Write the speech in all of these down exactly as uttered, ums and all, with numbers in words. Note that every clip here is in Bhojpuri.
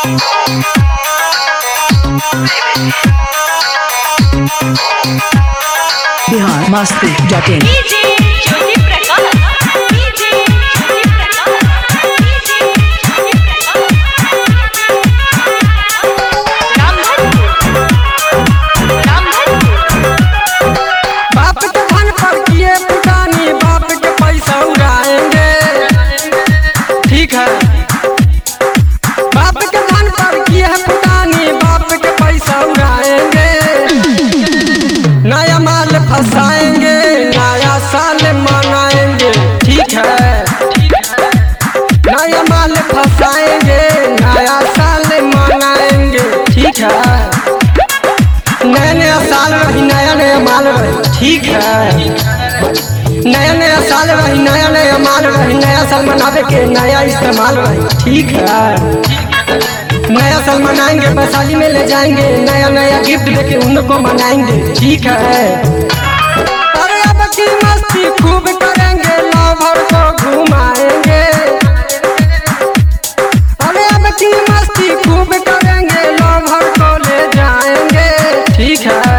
Bihar Masti dot in. बाप के धन पर किए पुरानी बाप के पैसा उड़ाएंगे, ठीक है। बाप के धन पर किए पुरानी बाप के पैसा उड़ाएंगे, नया माल फंसाएंगे, नया साल मनाएंगे, ठीक है। नया माल फंसाएंगे, नया साल मनाएंगे, ठीक है। नया नया साल रही नया नया माल रही, ठीक है। नया नया साल रही नया नया माल रही, नया साल मनावे के नया इस्तेमाल रही, ठीक है। नया साल मनाएंगे, वैशाली में ले जाएंगे, नया नया गिफ्ट देके उनको मनाएंगे, ठीक है। अरे अब की मस्ती खूब करेंगे, लवर को घुमाएंगे। अरे अब की मस्ती खूब करेंगे, लवर को ले जाएंगे, ठीक है।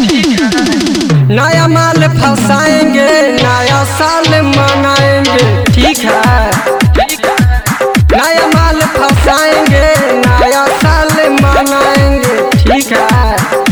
नया माल फंसाएंगे, नया साल मनाएंगे, ठीक है। नया माल फंसाएंगे, नया साल मनाएंगे, ठीक है।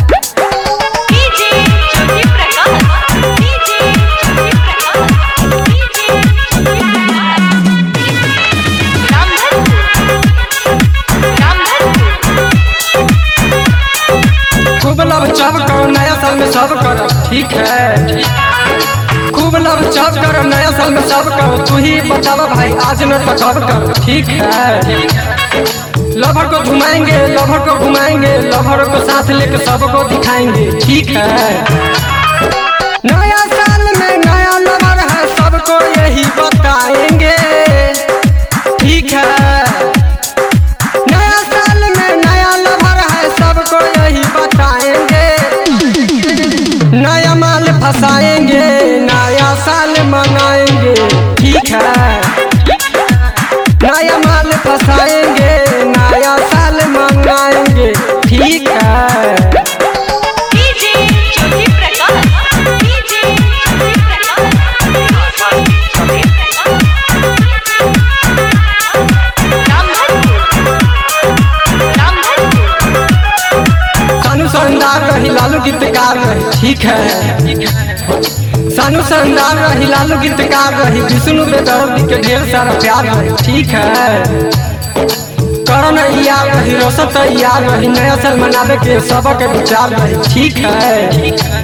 खूब लब चब करो नया साल में सब करो, ठीक है। खूब लब चब करो नया साल में सब करो, तू ही बतावा भाई आज न तो कब करो, ठीक है। लवर को घुमाएंगे, लवर को घुमाएंगे, लवर को साथ लेकर सबको दिखाएंगे, ठीक है। नया साल में नया लवर है, सबको यही बताएंगे, ठीक है। नया साल में नया लवर है, सबको यही बताएंगे, नया माल फंसाएंगे, नया साल मनाएंगे, ठीक है। नया माल फंसाएंगे, नया साल मनाएंगे, ठीक है। सानू शानदार रही लालू गीतकार रही, ठीक है। सानू शानदार रही लालू गीतकार रही, विष्णु बेदर्दी के ढेर सारा प्यार रही, ठीक है। करण यार रही, रोशन तैयार रही, नया साल मनावे के सबके विचार रही, ठीक है।